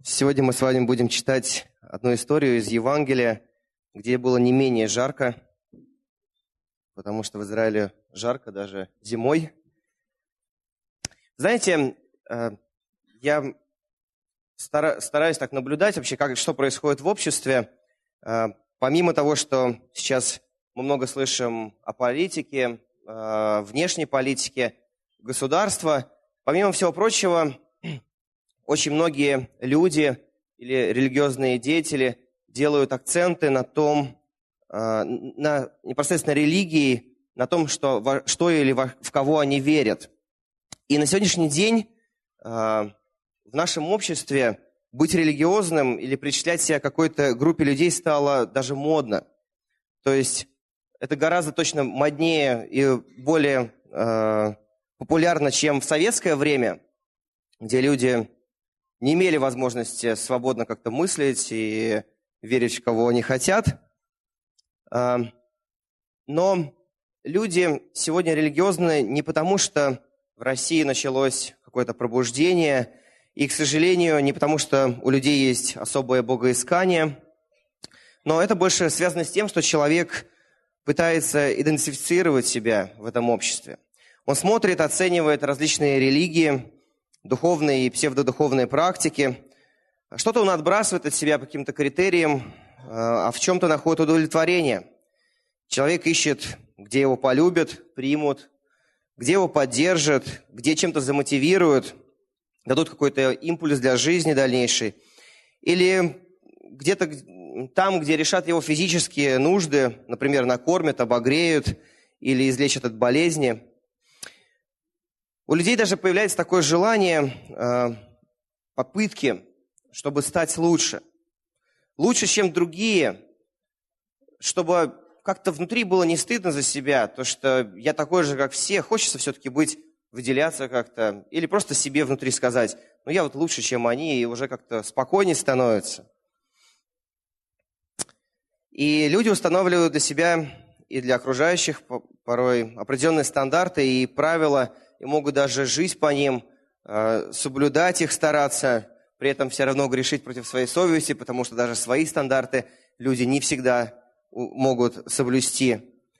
Сегодня мы с вами будем читать одну историю из Евангелия, где было не менее жарко, потому что в Израиле жарко даже зимой. Знаете, я стараюсь так наблюдать вообще, что происходит в обществе. Помимо того, что сейчас мы много слышим о политике, внешней политике государства, помимо всего прочего, очень многие люди или религиозные деятели делают акценты на том, на непосредственно религии, на том, что или в кого они верят. И на сегодняшний день в нашем обществе быть религиозным или причислять себя к какой-то группе людей стало даже модно. То есть это гораздо точно моднее и более популярно, чем в советское время, где люди не имели возможности свободно как-то мыслить и верить в кого они хотят. Но люди сегодня религиозны не потому, что в России началось какое-то пробуждение, и, к сожалению, не потому, что у людей есть особое богоискание, но это больше связано с тем, что человек пытается идентифицировать себя в этом обществе. Он смотрит, оценивает различные религии, духовные и псевдодуховные практики. Что-то он отбрасывает от себя по каким-то критериям, а в чем-то находит удовлетворение. Человек ищет, где его полюбят, примут, где его поддержат, где чем-то замотивируют, дадут какой-то импульс для жизни дальнейшей. Или где-то там, где решат его физические нужды, например, накормят, обогреют или излечат от болезни. У людей даже появляется такое желание, попытки, чтобы стать лучше. Лучше, чем другие, чтобы как-то внутри было не стыдно за себя, то, что я такой же, как все. Хочется все-таки выделяться как-то, или просто себе внутри сказать, ну я вот лучше, чем они, и уже как-то спокойнее становится. И люди устанавливают для себя и для окружающих порой определенные стандарты и правила, и могут даже жить по ним, соблюдать их, стараться, при этом все равно грешить против своей совести, потому что даже свои стандарты люди не всегда могут соблюсти.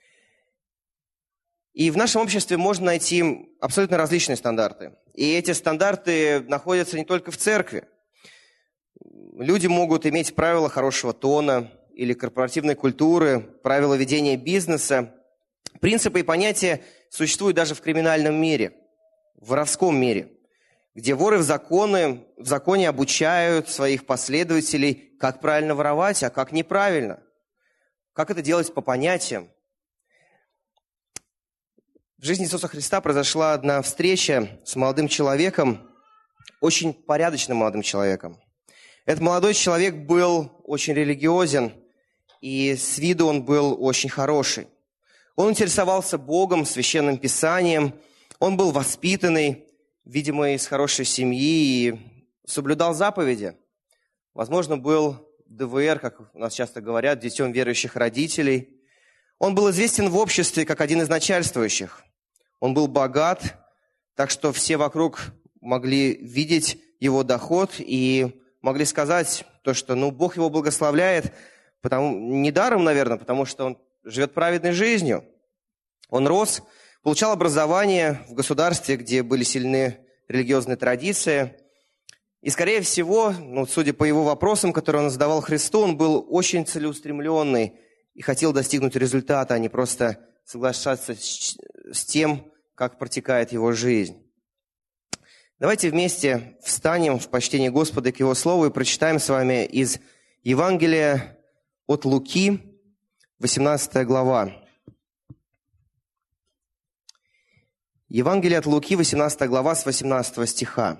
И в нашем обществе можно найти абсолютно различные стандарты. И эти стандарты находятся не только в церкви. Люди могут иметь правила хорошего тона или корпоративной культуры, правила ведения бизнеса. Принципы и понятия существуют даже в криминальном мире, в воровском мире, где воры в законе обучают своих последователей, как правильно воровать, а как неправильно, как это делать по понятиям. В жизни Иисуса Христа произошла одна встреча с молодым человеком, очень порядочным молодым человеком. Этот молодой человек был очень религиозен, и с виду он был очень хороший. Он интересовался Богом, Священным Писанием, он был воспитанный, видимо, из хорошей семьи и соблюдал заповеди. Возможно, был ДВР, как у нас часто говорят, детем верующих родителей. Он был известен в обществе как один из начальствующих. Он был богат, так что все вокруг могли видеть его доход и могли сказать то, что Бог его благословляет, недаром, наверное, потому что он живет праведной жизнью. Он рос, получал образование в государстве, где были сильны религиозные традиции. И, скорее всего, судя по его вопросам, которые он задавал Христу, он был очень целеустремленный и хотел достигнуть результата, а не просто соглашаться с тем, как протекает его жизнь. Давайте вместе встанем в почтении Господа к Его Слову и прочитаем с вами из Евангелия от Луки, 18 глава. Евангелие от Луки, 18 глава, с 18 стиха.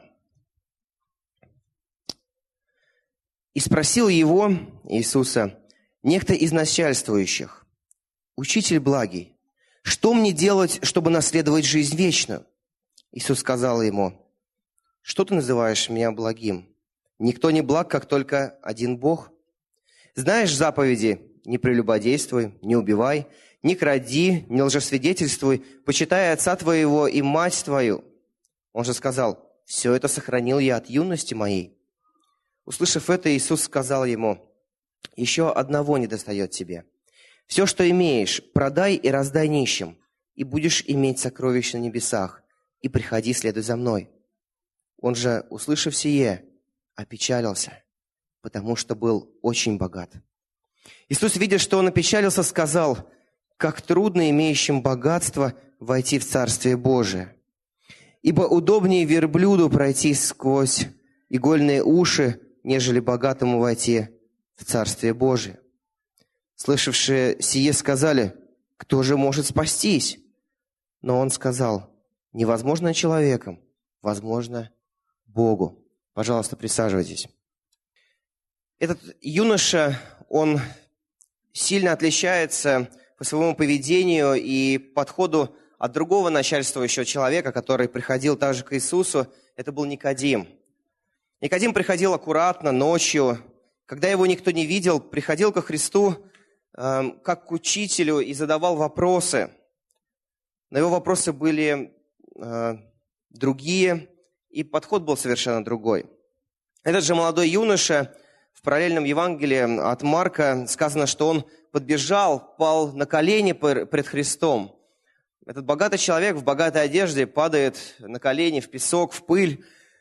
«И спросил его, Иисуса, некто из начальствующих: Учитель благий, что мне делать, чтобы наследовать жизнь вечную? Иисус сказал ему: Что ты называешь меня благим? Никто не благ, как только один Бог. Знаешь заповеди: не прелюбодействуй, не убивай, не кради, не лжесвидетельствуй, почитай отца твоего и мать твою. Он же сказал: все это сохранил я от юности моей. Услышав это, Иисус сказал ему: «Еще одного недостает тебе. Все, что имеешь, продай и раздай нищим, и будешь иметь сокровища на небесах, и приходи, следуй за мной». Он же, услышав сие, опечалился, потому что был очень богат. Иисус, видя, что он опечалился, сказал: «Как трудно имеющим богатство войти в Царствие Божие! Ибо удобнее верблюду пройти сквозь игольные уши, нежели богатому войти в Царствие Божие». Слышавшие сие сказали: «Кто же может спастись?» Но он сказал: «Невозможно человеком, возможно Богу». Пожалуйста, присаживайтесь. Этот юноша, он сильно отличается по своему поведению и подходу от другого начальствующего человека, который приходил также к Иисусу. Это был Никодим. Никодим приходил аккуратно, ночью, когда его никто не видел, приходил ко Христу как к учителю и задавал вопросы. Но его вопросы были другие, и подход был совершенно другой. Этот же молодой юноша, в параллельном Евангелии от Марка сказано, что он подбежал, пал на колени пред Христом. Этот богатый человек в богатой одежде падает на колени в песок, в пыль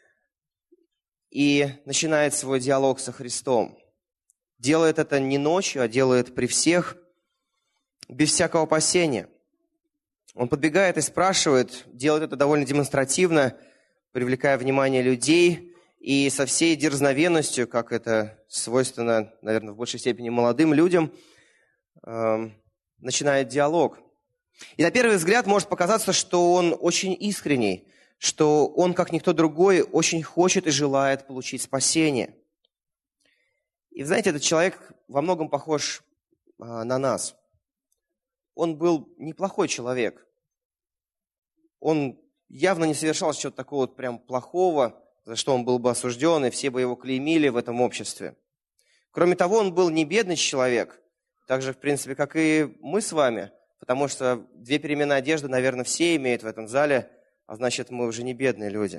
и начинает свой диалог со Христом. Делает это не ночью, а делает при всех, без всякого опасения. Он подбегает и спрашивает, делает это довольно демонстративно, привлекая внимание людей, и со всей дерзновенностью, как это свойственно, наверное, в большей степени молодым людям, начинает диалог. И на первый взгляд может показаться, что он очень искренний, что он, как никто другой, очень хочет и желает получить спасение. И, знаете, этот человек во многом похож на нас. Он был неплохой человек. Он явно не совершал чего-то такого вот прям плохого, за что он был бы осужден, и все бы его клеймили в этом обществе. Кроме того, он был не бедный человек, так же, в принципе, как и мы с вами, потому что 2 перемены одежды, наверное, все имеют в этом зале, а значит, мы уже не бедные люди.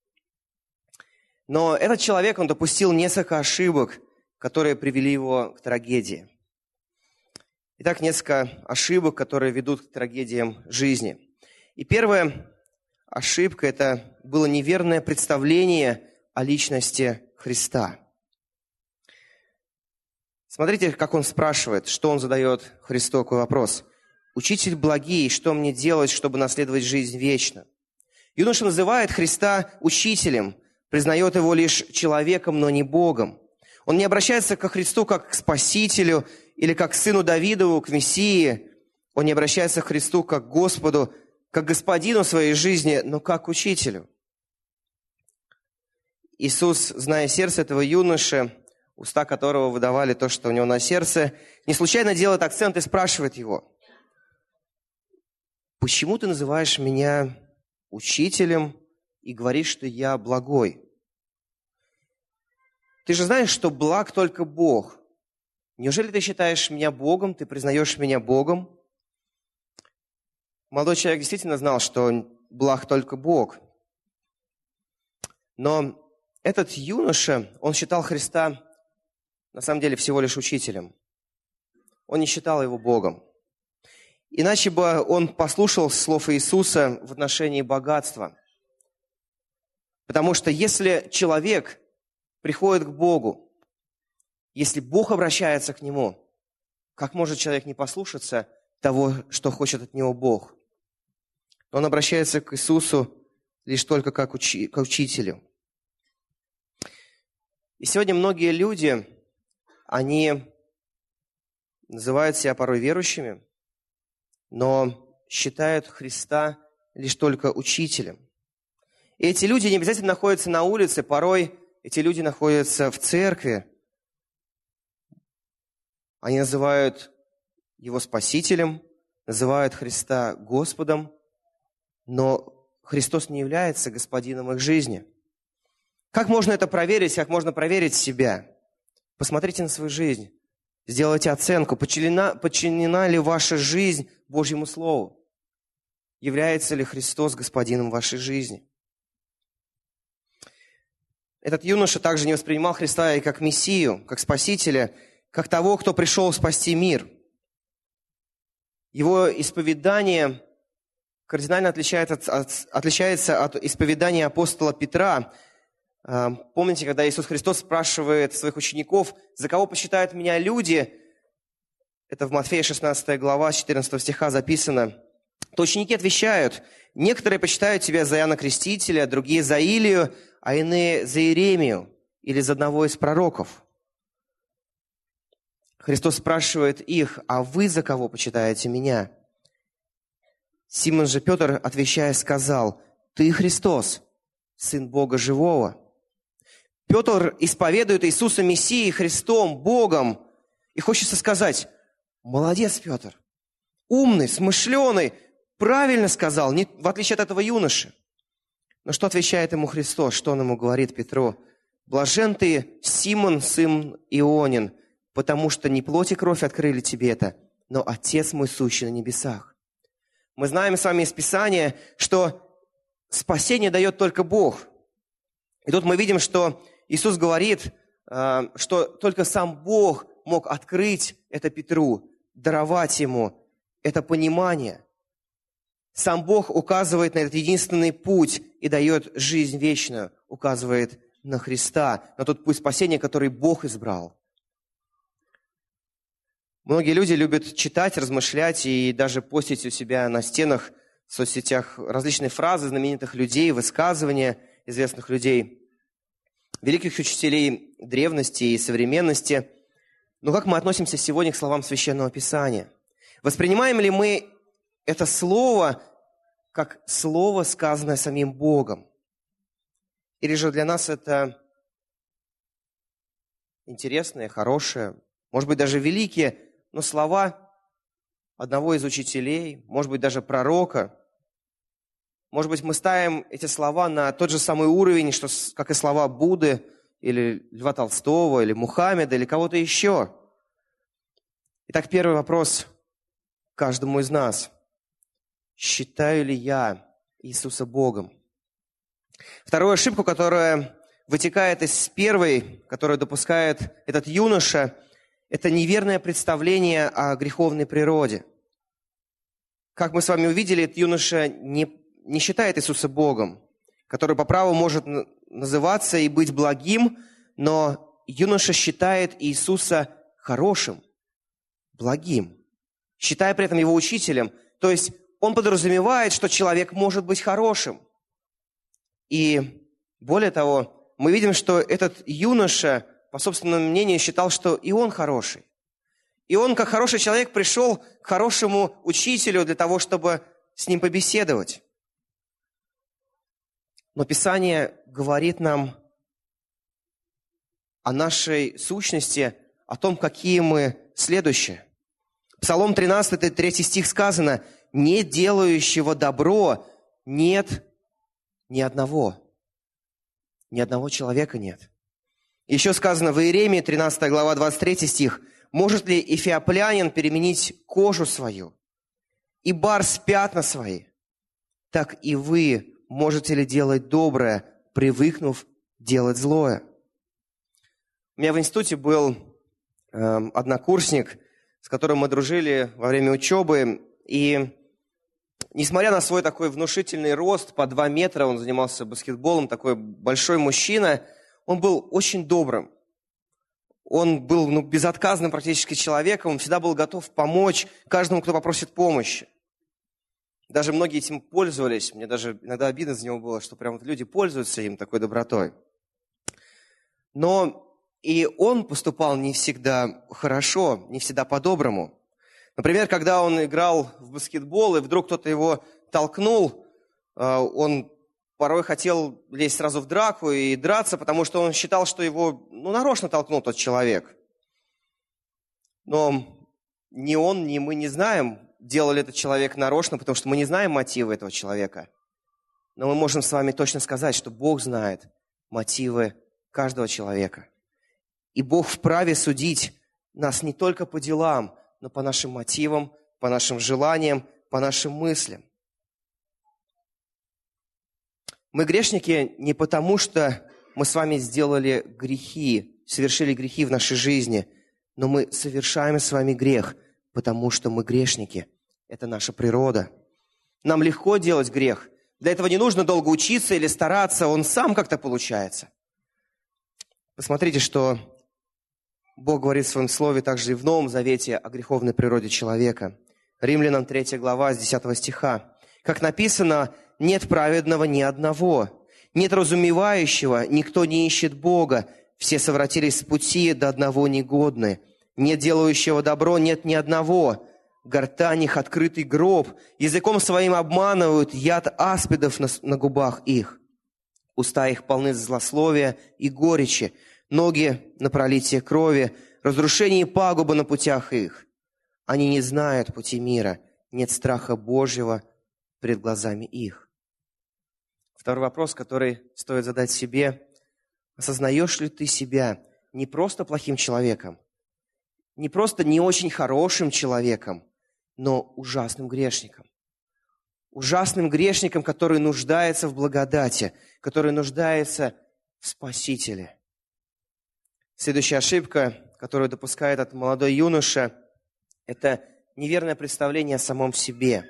Но этот человек, он допустил несколько ошибок, которые привели его к трагедии. Итак, несколько ошибок, которые ведут к трагедиям жизни. И первая ошибка – это было неверное представление о личности Христа. Смотрите, как он спрашивает, что он задает Христу, какой вопрос. «Учитель благий, что мне делать, чтобы наследовать жизнь вечно?» Юноша называет Христа учителем, признает его лишь человеком, но не Богом. Он не обращается ко Христу как к Спасителю или как к сыну Давидову, к Мессии. Он не обращается к Христу как к Господу, как к Господину своей жизни, но как к учителю. Иисус, зная сердце этого юноши, уста которого выдавали то, что у него на сердце, не случайно делает акцент и спрашивает его: «Почему ты называешь меня учителем и говоришь, что я благой? Ты же знаешь, что благ только Бог. Неужели ты считаешь меня Богом, ты признаешь меня Богом?» Молодой человек действительно знал, что благ только Бог. Но этот юноша, он считал Христа на самом деле всего лишь учителем. Он не считал его Богом. Иначе бы он послушал слов Иисуса в отношении богатства. Потому что если человек приходит к Богу, если Бог обращается к нему, как может человек не послушаться того, что хочет от него Бог? Он обращается к Иисусу лишь только как к учителю. И сегодня многие люди, они называют себя порой верующими, но считают Христа лишь только учителем. И эти люди не обязательно находятся на улице, порой эти люди находятся в церкви. Они называют Его Спасителем, называют Христа Господом, но Христос не является Господином их жизни. Как можно это проверить? Как можно проверить себя? Посмотрите на свою жизнь. Сделайте оценку, подчинена ли ваша жизнь Божьему Слову? Является ли Христос Господином вашей жизни? Этот юноша также не воспринимал Христа и как Мессию, как Спасителя, как того, кто пришел спасти мир. Его исповедание кардинально отличается от исповедания апостола Петра. Помните, когда Иисус Христос спрашивает своих учеников, «За кого почитают меня люди?» Это в Матфея 16 глава, 14 стиха записано. То ученики отвечают, «Некоторые почитают тебя за Иоанна Крестителя, другие за Илию, а иные за Иеремию или за одного из пророков». Христос спрашивает их, «А вы за кого почитаете меня?» Симон же Петр, отвечая, сказал, «Ты Христос, Сын Бога Живого». Петр исповедует Иисуса Мессией, Христом, Богом. И хочется сказать, молодец, Петр, умный, смышленый, правильно сказал, в отличие от этого юноши. Но что отвечает ему Христос? Что он ему говорит, Петру? «Блажен ты, Симон, сын Ионин, потому что не плоть и кровь открыли тебе это, но Отец мой сущий на небесах». Мы знаем с вами из Писания, что спасение дает только Бог. И тут мы видим, что Иисус говорит, что только сам Бог мог открыть это Петру, даровать ему это понимание. Сам Бог указывает на этот единственный путь и дает жизнь вечную, указывает на Христа, на тот путь спасения, который Бог избрал. Многие люди любят читать, размышлять и даже постить у себя на стенах, в соцсетях различные фразы знаменитых людей, высказывания известных людей, великих учителей древности и современности. Но как мы относимся сегодня к словам Священного Писания? Воспринимаем ли мы это слово как слово, сказанное самим Богом? Или же для нас это интересные, хорошие, может быть, даже великие, но слова одного из учителей, может быть, даже пророка? Может быть, мы ставим эти слова на тот же самый уровень, что, как и слова Будды, или Льва Толстого, или Мухаммеда, или кого-то еще. Итак, первый вопрос каждому из нас. Считаю ли я Иисуса Богом? Вторую ошибку, которая вытекает из первой, которую допускает этот юноша, это неверное представление о греховной природе. Как мы с вами увидели, этот юноша не считает Иисуса Богом, который по праву может называться и быть благим, но юноша считает Иисуса хорошим, благим, считая при этом его учителем. То есть он подразумевает, что человек может быть хорошим. И более того, мы видим, что этот юноша, по собственному мнению, считал, что и он хороший. И он, как хороший человек, пришел к хорошему учителю для того, чтобы с ним побеседовать. Но Писание говорит нам о нашей сущности, о том, какие мы следующие. Псалом 13, 3 стих сказано, «Не делающего добро нет ни одного». Ни одного человека нет. Еще сказано в Иеремии, 13 глава, 23 стих, «Может ли эфиоплянин переменить кожу свою, и барс пятна свои? Так и вы можете ли делать доброе, привыкнув делать злое?» У меня в институте был однокурсник, с которым мы дружили во время учебы, и несмотря на свой такой внушительный рост, по 2 метра, он занимался баскетболом, такой большой мужчина, он был очень добрым. Он был безотказным практически человеком, он всегда был готов помочь каждому, кто попросит помощи. Даже многие этим пользовались. Мне даже иногда обидно за него было, что прям вот люди пользуются им такой добротой. Но и он поступал не всегда хорошо, не всегда по-доброму. Например, когда он играл в баскетбол, и вдруг кто-то его толкнул, он порой хотел лезть сразу в драку и драться, потому что он считал, что его нарочно толкнул тот человек. Но ни он, ни мы не знаем, делал ли этот человек нарочно, потому что мы не знаем мотивы этого человека. Но мы можем с вами точно сказать, что Бог знает мотивы каждого человека. И Бог вправе судить нас не только по делам, но по нашим мотивам, по нашим желаниям, по нашим мыслям. Мы грешники не потому, что мы с вами сделали грехи, совершили грехи в нашей жизни, но мы совершаем с вами грех, потому что мы грешники. Это наша природа. Нам легко делать грех. Для этого не нужно долго учиться или стараться, он сам как-то получается. Посмотрите, что Бог говорит в Своем Слове также и в Новом Завете о греховной природе человека. Римлянам 3 глава, с 10 стиха. Как написано, «Нет праведного ни одного, нет разумевающего, никто не ищет Бога, все совратились с пути, до одного негодны. Нет делающего добро, нет ни одного. Гортань их открытый гроб, языком своим обманывают, яд аспидов на губах их. Уста их полны злословия и горечи, ноги на пролитие крови, разрушение и пагуба на путях их. Они не знают пути мира, нет страха Божьего пред глазами их». Второй вопрос, который стоит задать себе: осознаешь ли ты себя не просто плохим человеком, не просто не очень хорошим человеком, но ужасным грешником? Ужасным грешником, который нуждается в благодати, который нуждается в Спасителе. Следующая ошибка, которую допускает этот молодой юноша, это неверное представление о самом себе.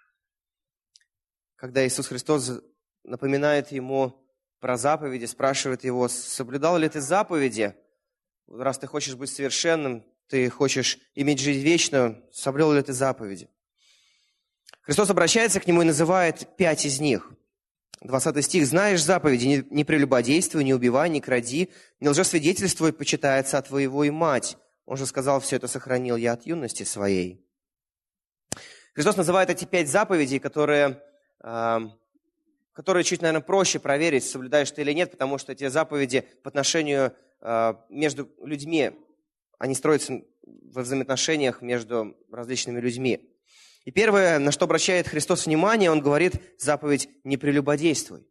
Когда Иисус Христос напоминает ему про заповеди, спрашивает его: соблюдал ли ты заповеди? Раз ты хочешь быть совершенным, ты хочешь иметь жизнь вечную, соблюл ли ты заповеди? Христос обращается к нему и называет 5 из них. 20 стих. «Знаешь заповеди: не прелюбодействуй, не убивай, не кради, не лжесвидетельствуй, почитай отца твоего и мать». Он же сказал: «Все это сохранил я от юности своей». Христос называет эти 5 заповедей, которые чуть, наверное, проще проверить, соблюдаешь ты или нет, потому что эти заповеди по отношению между людьми, они строятся во взаимоотношениях между различными людьми. И первое, на что обращает Христос внимание, Он говорит: заповедь «не прелюбодействуй».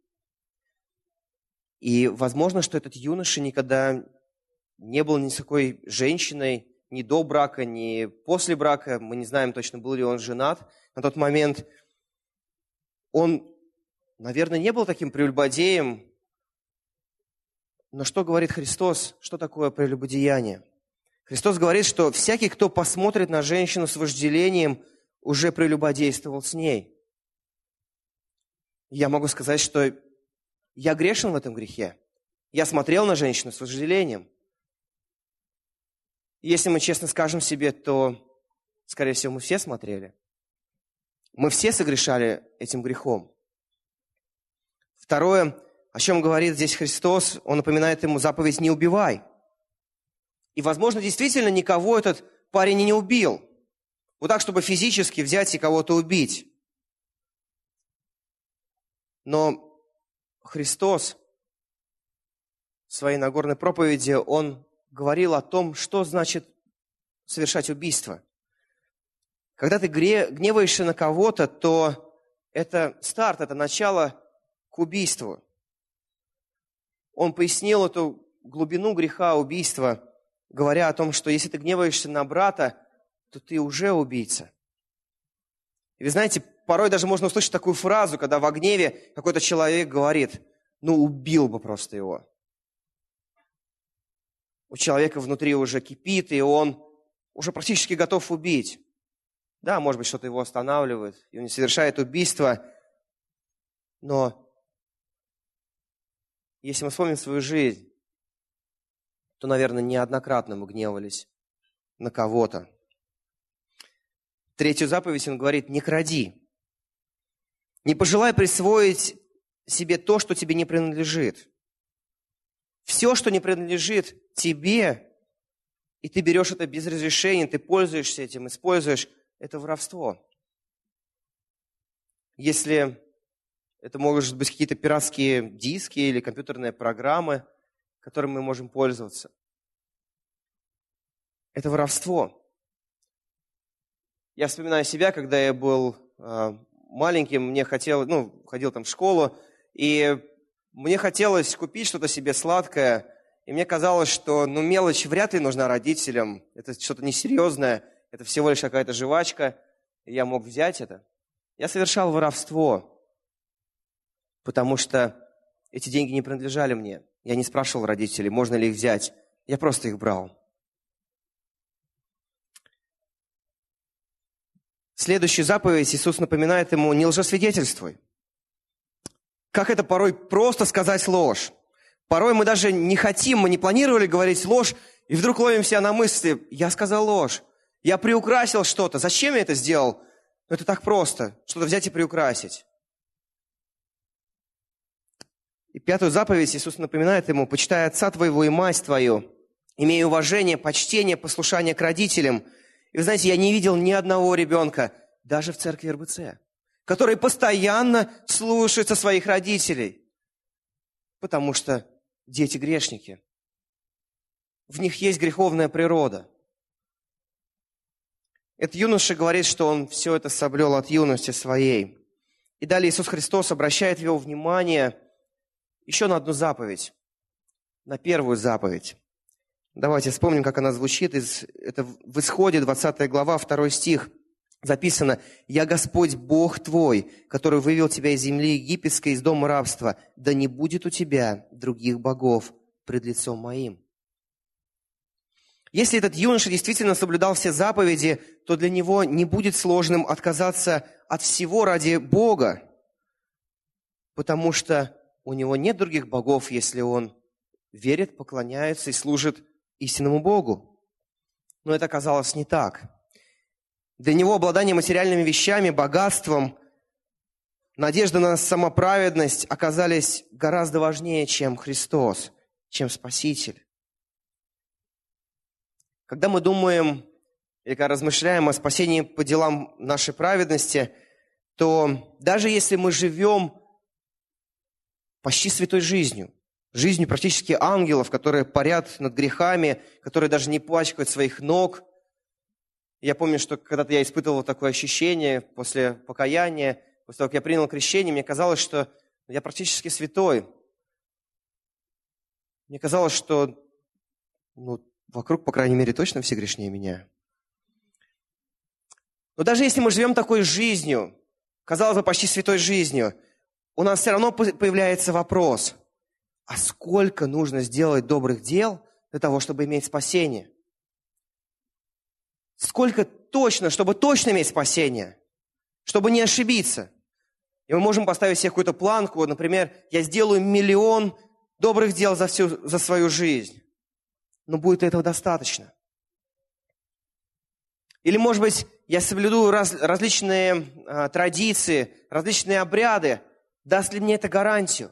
И возможно, что этот юноша никогда не был ни с такой женщиной, ни до брака, ни после брака. Мы не знаем точно, был ли он женат на тот момент. Он, наверное, не был таким прелюбодеем. Но что говорит Христос? Что такое прелюбодеяние? Христос говорит, что всякий, кто посмотрит на женщину с вожделением, уже прелюбодействовал с ней. Я могу сказать, что я грешен в этом грехе. Я смотрел на женщину с вожделением. И если мы честно скажем себе, то, скорее всего, мы все смотрели. Мы все согрешали этим грехом. Второе, о чем говорит здесь Христос, Он напоминает ему заповедь «не убивай». И, возможно, действительно никого этот парень и не убил. Вот так, чтобы физически взять и кого-то убить. Но Христос в своей Нагорной проповеди, Он говорил о том, что значит совершать убийство. Когда ты гневаешься на кого-то, то это старт, это начало к убийству. Он пояснил эту глубину греха убийства, говоря о том, что если ты гневаешься на брата, то ты уже убийца. И вы знаете, порой даже можно услышать такую фразу, когда во гневе какой-то человек говорит: ну, убил бы просто его. У человека внутри уже кипит, и он уже практически готов убить. Да, может быть, что-то его останавливает, и он не совершает убийство. Но если мы вспомним свою жизнь, то, наверное, неоднократно мы гневались на кого-то. Третью заповедь он говорит: не кради. Не пожелай присвоить себе то, что тебе не принадлежит. Все, что не принадлежит тебе, и ты берешь это без разрешения, ты пользуешься этим, используешь, это воровство. Если это могут быть какие-то пиратские диски или компьютерные программы, которыми мы можем пользоваться, это воровство. Я вспоминаю себя, когда я был маленьким, ходил там в школу, и мне хотелось купить что-то себе сладкое, и мне казалось, что мелочь вряд ли нужна родителям, это что-то несерьезное, это всего лишь какая-то жвачка, и я мог взять это. Я совершал воровство, потому что эти деньги не принадлежали мне. Я не спрашивал родителей, можно ли их взять. Я просто их брал. Следующую заповедь Иисус напоминает ему: не лжесвидетельствуй. Как это порой просто сказать ложь. Порой мы даже не хотим, мы не планировали говорить ложь, и вдруг ловим себя на мысли: я сказал ложь, я приукрасил что-то. Зачем я это сделал? Это так просто, что-то взять и приукрасить. И 5-ю заповедь Иисус напоминает ему: почитай отца твоего и мать твою, имей уважение, почтение, послушание к родителям. И вы знаете, я не видел ни одного ребенка, даже в церкви РБЦ, который постоянно слушается своих родителей, потому что дети грешники. В них есть греховная природа. Этот юноша говорит, что он все это соблюл от юности своей. И далее Иисус Христос обращает его внимание еще на одну заповедь, на 1-ю заповедь. Давайте вспомним, как она звучит. Это в Исходе, 20 глава, 2 стих. Записано: «Я Господь Бог твой, который вывел тебя из земли египетской, из дома рабства. Да не будет у тебя других богов пред лицом моим». Если этот юноша действительно соблюдал все заповеди, то для него не будет сложным отказаться от всего ради Бога, потому что у него нет других богов, если он верит, поклоняется и служит истинному Богу. Но это оказалось не так. Для него обладание материальными вещами, богатством, надежда на самоправедность оказались гораздо важнее, чем Христос, чем Спаситель. Когда мы думаем или когда размышляем о спасении по делам нашей праведности, то даже если мы живем почти святой жизнью практически ангелов, которые парят над грехами, которые даже не пачкают своих ног. Я помню, что когда-то я испытывал такое ощущение после покаяния, после того, как я принял крещение, мне казалось, что я практически святой. Мне казалось, что вокруг, по крайней мере, точно все грешнее меня. Но даже если мы живем такой жизнью, казалось бы, почти святой жизнью, у нас все равно появляется вопрос: а сколько нужно сделать добрых дел для того, чтобы иметь спасение? Сколько точно, чтобы точно иметь спасение? Чтобы не ошибиться. И мы можем поставить себе какую-то планку, например, я сделаю 1 000 000 добрых дел за свою жизнь. Но будет ли этого достаточно? Или, может быть, я соблюду различные традиции, различные обряды. Даст ли мне это гарантию?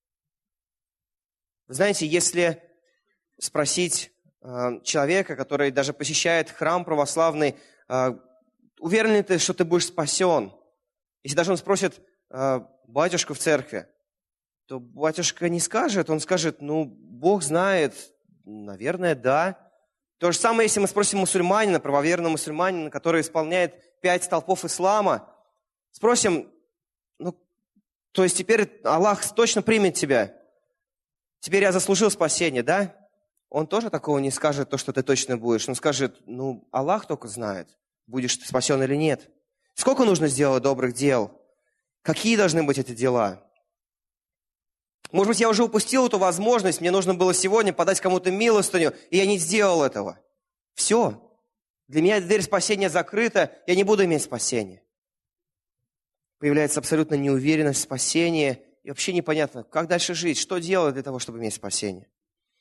Вы знаете, если спросить человека, который даже посещает храм православный, уверен ли ты, что ты будешь спасен? Если даже он спросит батюшку в церкви, то батюшка не скажет, он скажет: Бог знает, наверное, да. То же самое, если мы спросим мусульманина, правоверного мусульманина, который исполняет 5 столпов ислама, спросим: то есть теперь Аллах точно примет тебя? Теперь я заслужил спасение, да? Он тоже такого не скажет, то, что ты точно будешь. Он скажет: Аллах только знает, будешь ты спасен или нет. Сколько нужно сделать добрых дел? Какие должны быть эти дела? Может быть, я уже упустил эту возможность, мне нужно было сегодня подать кому-то милостыню, и я не сделал этого. Все. Для меня дверь спасения закрыта, я не буду иметь спасения. Появляется абсолютно неуверенность в спасении, и вообще непонятно, как дальше жить, что делать для того, чтобы иметь спасение.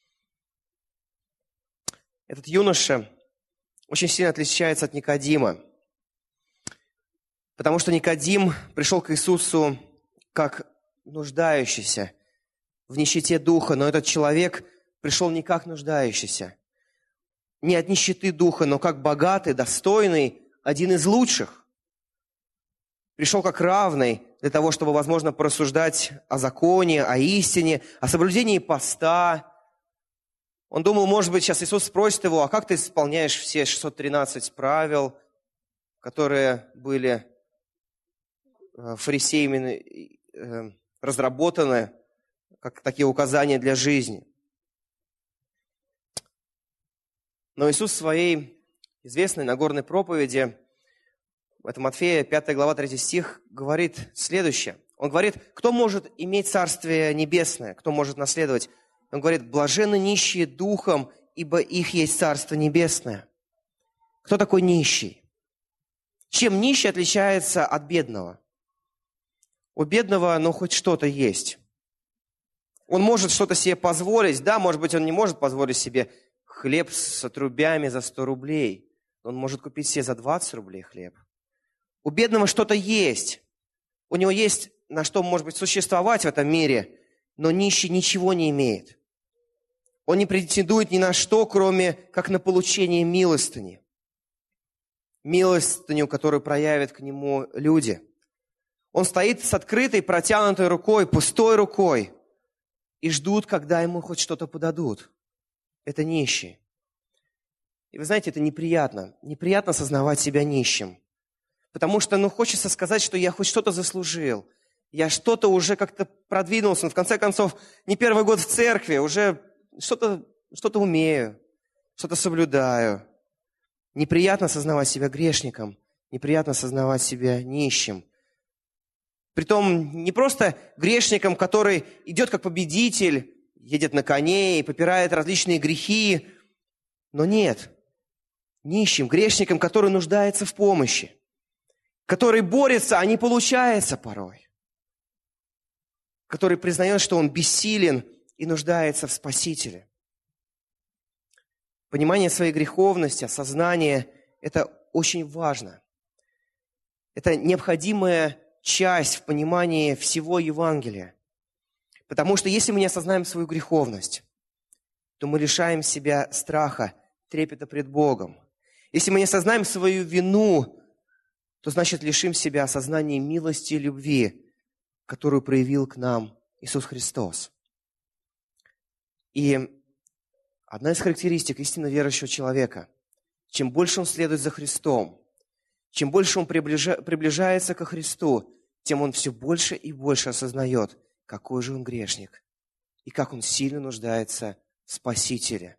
Этот юноша очень сильно отличается от Никодима, потому что Никодим пришел к Иисусу как нуждающийся в нищете духа, но этот человек пришел не как нуждающийся, не от нищеты духа, но как богатый, достойный, один из лучших. Пришел как равный для того, чтобы, возможно, порассуждать о законе, о истине, о соблюдении поста. Он думал, может быть, сейчас Иисус спросит его: а как ты исполняешь все 613 правил, которые были фарисеями разработаны, как такие указания для жизни. Но Иисус в своей известной Нагорной проповеди, это Матфея, 5 глава, 3 стих, говорит следующее. Он говорит: кто может иметь Царствие Небесное, кто может наследовать? Он говорит: блаженны нищие духом, ибо их есть Царство Небесное. Кто такой нищий? Чем нищий отличается от бедного? У бедного, хоть что-то есть. Он может что-то себе позволить. Да, может быть, он не может позволить себе хлеб с отрубями за 100 рублей. Он может купить себе за 20 рублей хлеб. У бедного что-то есть. У него есть на что, может быть, существовать в этом мире, но нищий ничего не имеет. Он не претендует ни на что, кроме как на получение милостыни. Милостыню, которую проявят к нему люди. Он стоит с открытой, протянутой рукой, пустой рукой, и ждут, когда ему хоть что-то подадут. Это нищий. И вы знаете, это неприятно. Неприятно осознавать себя нищим. Потому что, хочется сказать, что я хоть что-то заслужил. Я что-то уже как-то продвинулся. Но в конце концов, не первый год в церкви, уже что-то умею, что-то соблюдаю. Неприятно осознавать себя грешником. Неприятно осознавать себя нищим. Притом не просто грешником, который идет как победитель, едет на коне и попирает различные грехи, но нет. Нищим, грешником, который нуждается в помощи, который борется, а не получается порой, который признает, что он бессилен и нуждается в Спасителе. Понимание своей греховности, осознание – это очень важно. Это необходимая часть в понимании всего Евангелия. Потому что если мы не осознаем свою греховность, то мы лишаем себя страха, трепета пред Богом. Если мы не осознаем свою вину, то значит лишим себя осознания милости и любви, которую проявил к нам Иисус Христос. И одна из характеристик истинно верующего человека, чем больше он следует за Христом, чем больше он приближается ко Христу, тем он все больше и больше осознает, какой же он грешник и как он сильно нуждается в Спасителе.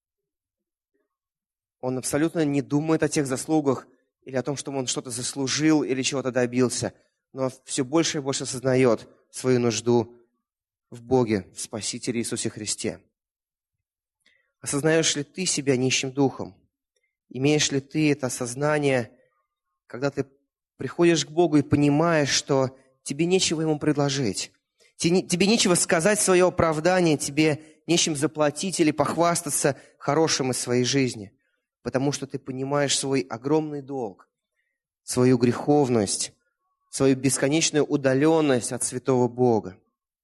Он абсолютно не думает о тех заслугах или о том, что он что-то заслужил или чего-то добился, но все больше и больше осознает свою нужду в Боге, в Спасителе Иисусе Христе. Осознаешь ли ты себя нищим духом? Имеешь ли ты это осознание, когда ты приходишь к Богу и понимаешь, что тебе нечего Ему предложить, тебе нечего сказать свое оправдание, тебе нечем заплатить или похвастаться хорошим из своей жизни, потому что ты понимаешь свой огромный долг, свою греховность, свою бесконечную удаленность от святого Бога.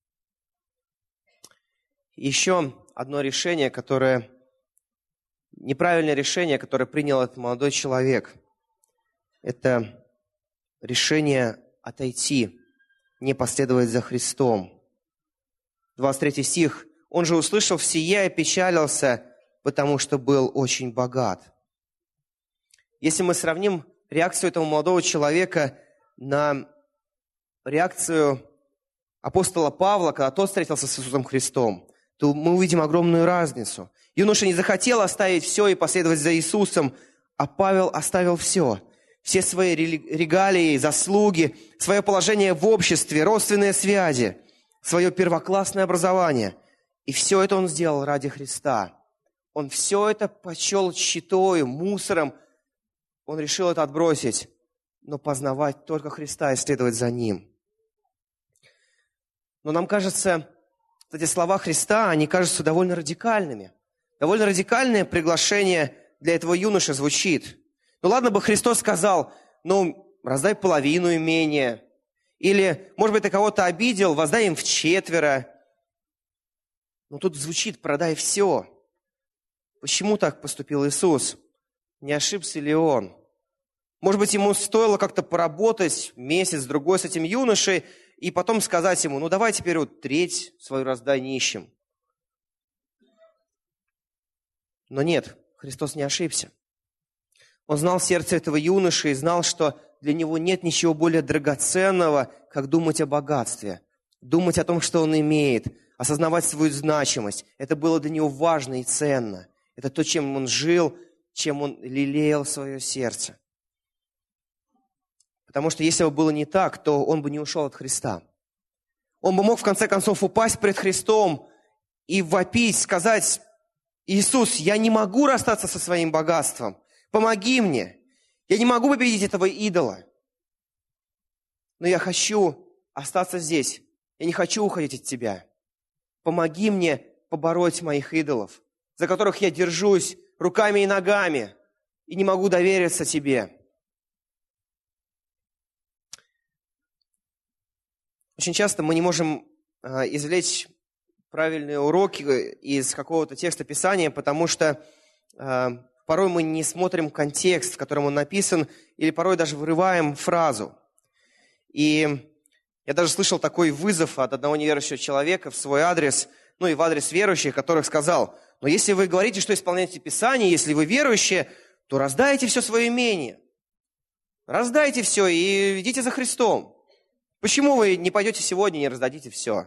Еще одно решение, неправильное решение, которое принял этот молодой человек, это решение отойти, не последовать за Христом. 23 стих. «Он же, услышав сие, опечалился, потому что был очень богат». Если мы сравним реакцию этого молодого человека на реакцию апостола Павла, когда тот встретился с Иисусом Христом, то мы увидим огромную разницу. Юноша не захотел оставить все и последовать за Иисусом, а Павел оставил все. Все свои регалии, заслуги, свое положение в обществе, родственные связи, свое первоклассное образование. И все это он сделал ради Христа. Он все это почел щитою, мусором. Он решил это отбросить, но познавать только Христа и следовать за Ним. Но нам кажется, эти слова Христа, они кажутся довольно радикальными. Довольно радикальное приглашение для этого юноши звучит. Ну ладно бы Христос сказал, раздай половину имения. Или, может быть, ты кого-то обидел, воздай им вчетверо. Но тут звучит, продай все. Почему так поступил Иисус? Не ошибся ли Он? Может быть, ему стоило как-то поработать месяц-другой с этим юношей и потом сказать ему, давай теперь треть свою раздай нищим. Но нет, Христос не ошибся. Он знал сердце этого юноши и знал, что для него нет ничего более драгоценного, как думать о богатстве, думать о том, что он имеет, осознавать свою значимость. Это было для него важно и ценно. Это то, чем он жил, чем он лелеял свое сердце. Потому что если бы было не так, то он бы не ушел от Христа. Он бы мог в конце концов упасть пред Христом и вопить, сказать: Иисус, я не могу расстаться со своим богатством, помоги мне, я не могу победить этого идола, но я хочу остаться здесь, я не хочу уходить от Тебя. Помоги мне побороть моих идолов, за которых я держусь руками и ногами и не могу довериться Тебе. Очень часто мы не можем извлечь правильные уроки из какого-то текста Писания, потому что порой мы не смотрим контекст, в котором он написан, или порой даже вырываем фразу. И я даже слышал такой вызов от одного неверующего человека в свой адрес, ну и в адрес верующих, который сказал: но если вы говорите, что исполняете Писание, если вы верующие, то раздайте все свое имение. Раздайте все и идите за Христом. Почему вы не пойдете сегодня и не раздадите все?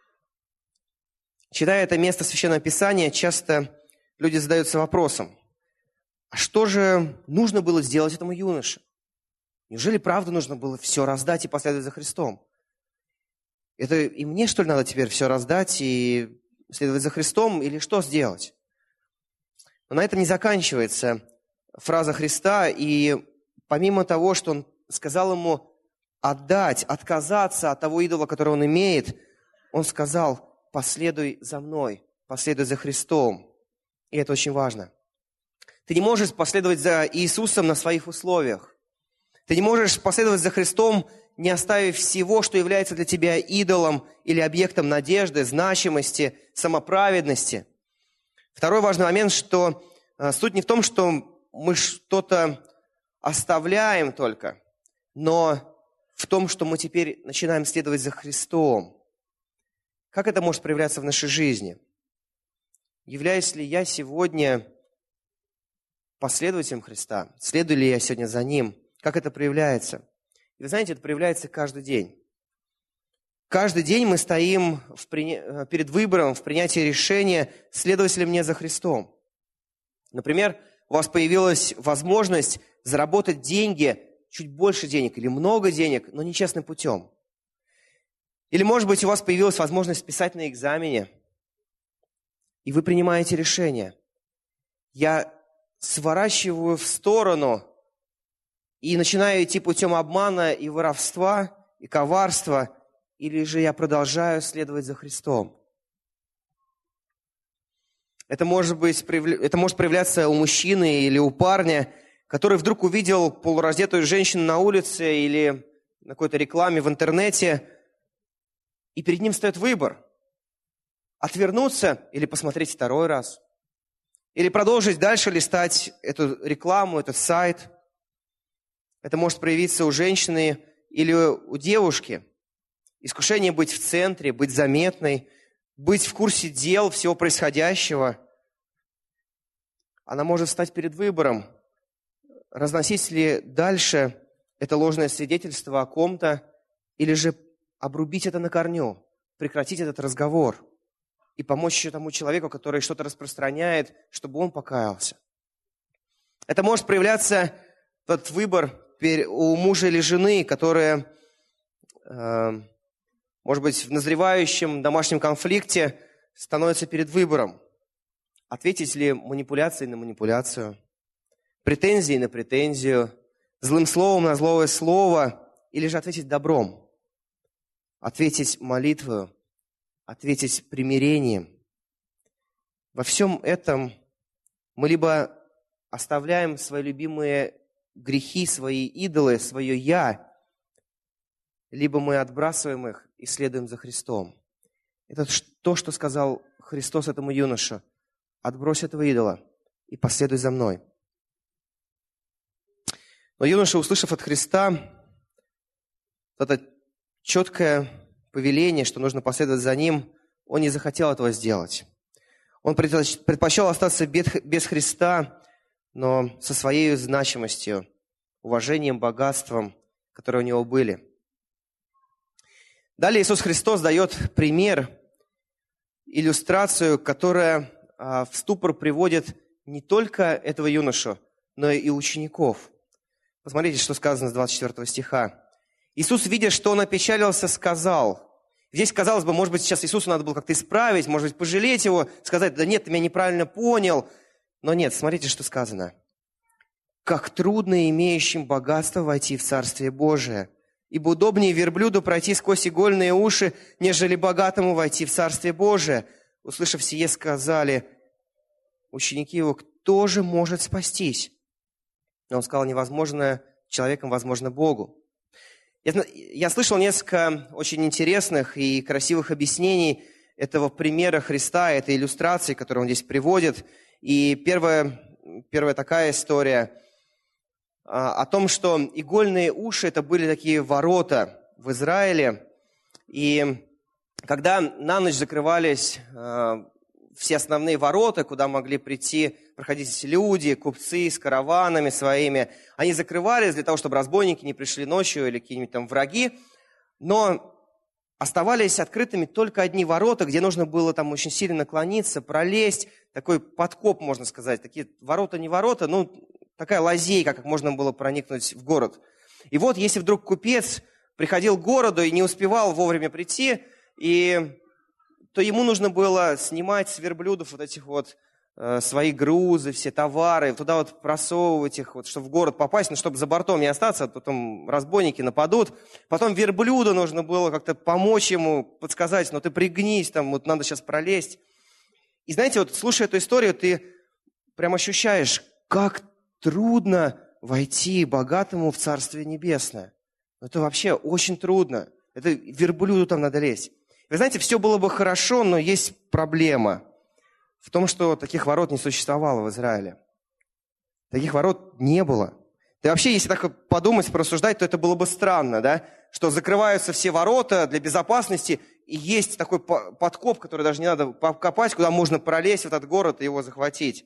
Читая это место Священного Писания, часто люди задаются вопросом: а что же нужно было сделать этому юноше? Неужели правда нужно было все раздать и последовать за Христом? Это и мне, что ли, надо теперь все раздать и следовать за Христом, или что сделать? Но на этом не заканчивается фраза Христа, и помимо того, что Он сказал ему отдать, отказаться от того идола, который он имеет, Он сказал: последуй за мной, последуй за Христом. И это очень важно. Ты не можешь последовать за Иисусом на своих условиях. Ты не можешь последовать за Христом, не оставив всего, что является для тебя идолом или объектом надежды, значимости, самоправедности. Второй важный момент, что суть не в том, что мы что-то оставляем только, но в том, что мы теперь начинаем следовать за Христом. Как это может проявляться в нашей жизни? Являюсь ли я сегодня последователем Христа? Следую ли я сегодня за Ним? Как это проявляется? И вы знаете, это проявляется каждый день. Каждый день мы стоим перед выбором, в принятии решения, следовать ли мне за Христом. Например, у вас появилась возможность заработать деньги, чуть больше денег или много денег, но нечестным путем. Или, может быть, у вас появилась возможность писать на экзамене, и вы принимаете решение: я сворачиваю в сторону и начинаю идти путем обмана и воровства, и коварства, или же я продолжаю следовать за Христом. Это может проявляться у мужчины или у парня, который вдруг увидел полураздетую женщину на улице или на какой-то рекламе в интернете, и перед ним встает выбор: отвернуться или посмотреть второй раз, или продолжить дальше листать эту рекламу, этот сайт. Это может проявиться у женщины или у девушки. Искушение быть в центре, быть заметной, быть в курсе дел всего происходящего. Она может встать перед выбором: разносить ли дальше это ложное свидетельство о ком-то, или же обрубить это на корню, прекратить этот разговор и помочь тому человеку, который что-то распространяет, чтобы он покаялся. Это может проявляться, тот выбор, у мужа или жены, которые, может быть, в назревающем домашнем конфликте становятся перед выбором: ответить ли манипуляцией на манипуляцию, претензией на претензию, злым словом на злое слово, или же ответить добром, ответить молитвою, ответить примирением. Во всем этом мы либо оставляем свои любимые грехи, свои идолы, свое «я», либо мы отбрасываем их и следуем за Христом. Это то, что сказал Христос этому юноше: отбрось этого идола и последуй за мной. Но юноша, услышав от Христа это четкое повеление, что нужно последовать за Ним, он не захотел этого сделать. Он предпочел остаться без Христа, но со своей значимостью, уважением, богатством, которые у него были. Далее Иисус Христос дает пример, иллюстрацию, которая в ступор приводит не только этого юношу, но и учеников. Посмотрите, что сказано с 24 стиха. Иисус, видя, что он опечалился, сказал: Здесь, казалось бы, может быть, сейчас Иисусу надо было как-то исправить, может быть, пожалеть его, сказать, да нет, ты меня неправильно понял. Но нет, смотрите, что сказано. Как трудно имеющим богатство войти в Царствие Божие, ибо удобнее верблюду пройти сквозь игольные уши, нежели богатому войти в Царствие Божие. Услышав сие, сказали ученики его, кто же может спастись? Но он сказал, невозможное человеком возможно Богу. Я слышал несколько очень интересных и красивых объяснений этого примера Христа, этой иллюстрации, которую он здесь приводит. И первая такая история о том, что игольные уши – это были такие ворота в Израиле. И когда на ночь закрывались все основные ворота, куда могли прийти, проходить люди, купцы с караванами своими, они закрывались для того, чтобы разбойники не пришли ночью или какие-нибудь там враги, но оставались открытыми только одни ворота, где нужно было там очень сильно наклониться, пролезть, такой подкоп, можно сказать, такие ворота не ворота, ну, такая лазейка, как можно было проникнуть в город. И вот, если вдруг купец приходил к городу и не успевал вовремя прийти, то ему нужно было снимать с верблюдов вот этих вот свои грузы, все товары, туда вот просовывать их, вот, чтобы в город попасть, но чтобы за бортом не остаться, а потом разбойники нападут. Потом верблюду нужно было как-то помочь ему, подсказать, ну ты пригнись, там вот надо сейчас пролезть. И знаете, вот слушая эту историю, ты прям ощущаешь, как трудно войти богатому в Царствие Небесное. Это вообще очень трудно. Это верблюду там надо лезть. Вы знаете, все было бы хорошо, но есть проблема в том, что таких ворот не существовало в Израиле. Таких ворот не было. Да и вообще, если так подумать, порассуждать, то это было бы странно, да? Что закрываются все ворота для безопасности, и есть такой подкоп, который даже не надо копать, куда можно пролезть в этот город и его захватить.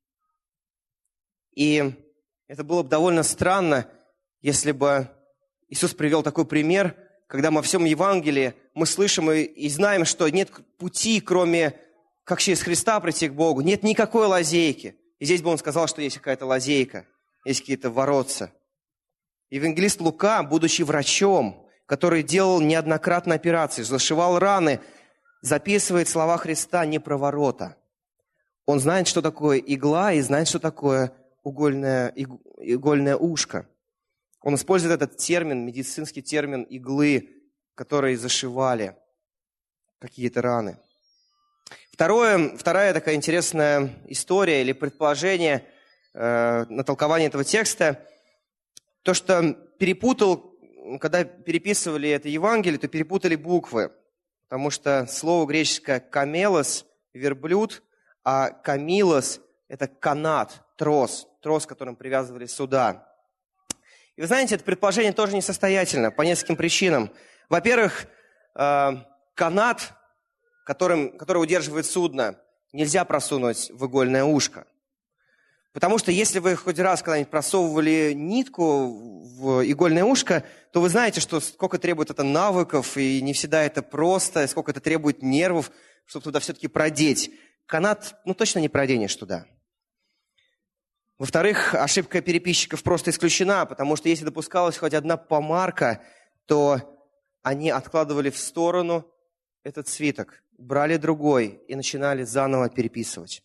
И это было бы довольно странно, если бы Иисус привел такой пример, когда мы во всем Евангелии мы слышим и знаем, что нет пути, кроме как через Христа прийти к Богу. Нет никакой лазейки. И здесь бы он сказал, что есть какая-то лазейка, есть какие-то воротца. Евангелист Лука, будучи врачом, который делал неоднократно операции, зашивал раны, записывает слова Христа не про ворота. Он знает, что такое игла, и знает, что такое игольное ушко. Он использует этот термин, медицинский термин иглы, которые зашивали какие-то раны. Вторая такая интересная история или предположение на толкование этого текста, то, что когда переписывали это Евангелие, то перепутали буквы, потому что слово греческое «камелос» – верблюд, а «камилос» – это канат, трос, которым привязывали суда. И вы знаете, это предположение тоже несостоятельно по нескольким причинам. Во-первых, канат, который удерживает судно, нельзя просунуть в игольное ушко. Потому что если вы хоть раз когда-нибудь просовывали нитку в игольное ушко, то вы знаете, что сколько требует это навыков, и не всегда это просто, сколько это требует нервов, чтобы туда все-таки продеть. Канат, точно не проденешь туда. Во-вторых, ошибка переписчиков просто исключена, потому что если допускалась хоть одна помарка, то они откладывали в сторону этот свиток, брали другой и начинали заново переписывать.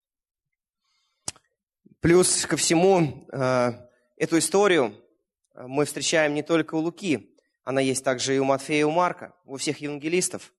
Плюс ко всему, эту историю мы встречаем не только у Луки, она есть также и у Матфея, и у Марка, у всех евангелистов.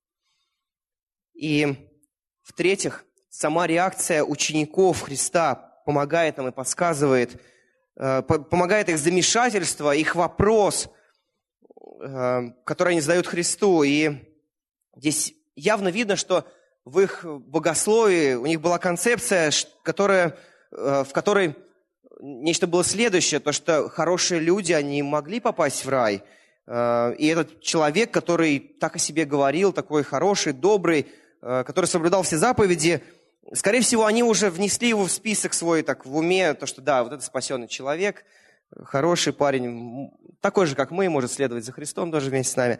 И в-третьих, сама реакция учеников Христа помогает нам и подсказывает, помогает их замешательство, их вопрос, который они задают Христу. И здесь явно видно, что в их богословии у них была концепция, в которой нечто было следующее, то, что хорошие люди, они могли попасть в рай. И этот человек, который так о себе говорил, такой хороший, добрый, который соблюдал все заповеди, скорее всего, они уже внесли его в список свой так в уме, то, что да, вот это спасенный человек, хороший парень, такой же, как мы, может следовать за Христом тоже вместе с нами.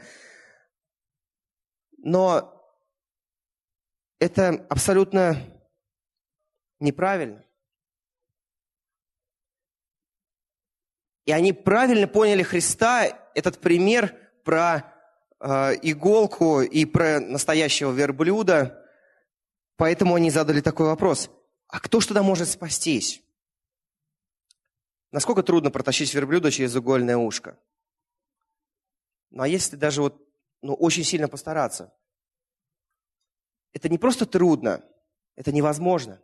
Но это абсолютно неправильно. И они правильно поняли Христа, этот пример про иголку и про настоящего верблюда, поэтому они задали такой вопрос. А кто ж тогда может спастись? Насколько трудно протащить верблюда через игольное ушко? Ну а если даже очень сильно постараться? Это не просто трудно, это невозможно.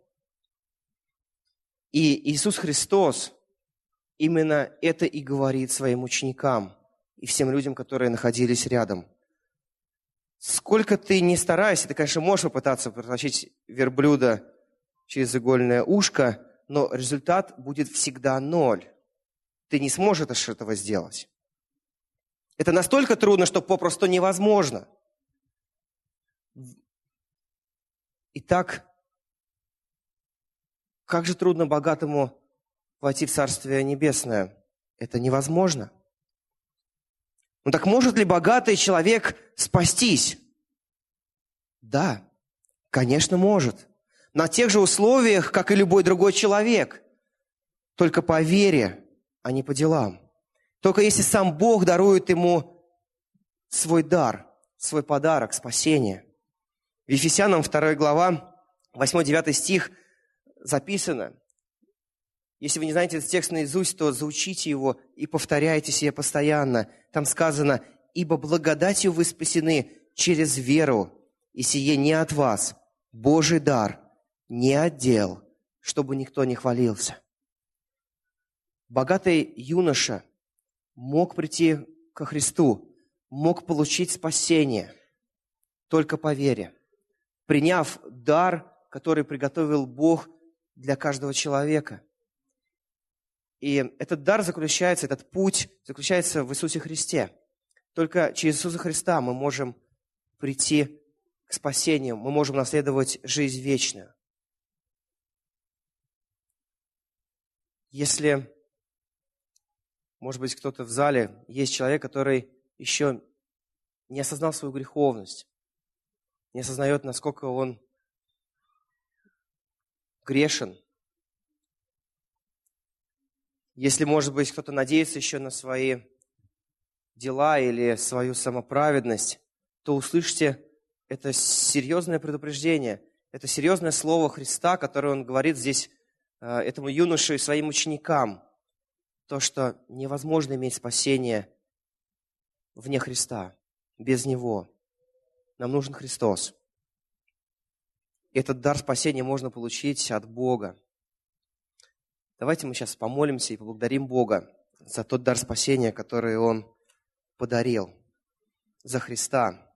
И Иисус Христос именно это и говорит своим ученикам и всем людям, которые находились рядом. Сколько ты ни старайся, ты, конечно, можешь попытаться протащить верблюда через игольное ушко, но результат будет всегда 0. Ты не сможешь этого сделать. Это настолько трудно, что попросту невозможно. Итак, как же трудно богатому войти в Царствие Небесное? Это невозможно. Ну так может ли богатый человек спастись? Да, конечно, может. На тех же условиях, как и любой другой человек. Только по вере, а не по делам. Только если сам Бог дарует ему свой дар, свой подарок, спасение. В Ефесянам 2 глава, 8-9 стих записано. Если вы не знаете этот текст наизусть, то заучите его и повторяйте себе постоянно. Там сказано: «Ибо благодатью вы спасены через веру, и сие не от вас, Божий дар, не от дел, чтобы никто не хвалился». Богатый юноша мог прийти ко Христу, мог получить спасение только по вере, приняв дар, который приготовил Бог для каждого человека. И этот дар заключается, этот путь заключается в Иисусе Христе. Только через Иисуса Христа мы можем прийти к спасению, мы можем наследовать жизнь вечную. Если, может быть, кто-то в зале, есть человек, который еще не осознал свою греховность, не осознает, насколько он грешен. Если, может быть, кто-то надеется еще на свои дела или свою самоправедность, то услышьте это серьезное предупреждение, это серьезное слово Христа, которое Он говорит здесь этому юноше и своим ученикам. То, что невозможно иметь спасение вне Христа, без Него. Нам нужен Христос. Этот дар спасения можно получить от Бога. Давайте мы сейчас помолимся и поблагодарим Бога за тот дар спасения, который Он подарил, за Христа.